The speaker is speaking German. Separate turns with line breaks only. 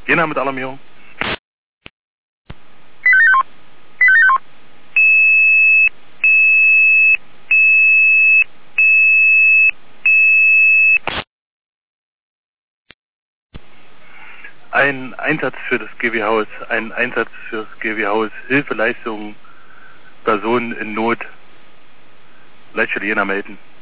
Jena mit Alarmierung. Ein Einsatz für das GW-Haus, Hilfeleistungen, Personen in Not. Leitstelle Jena melden.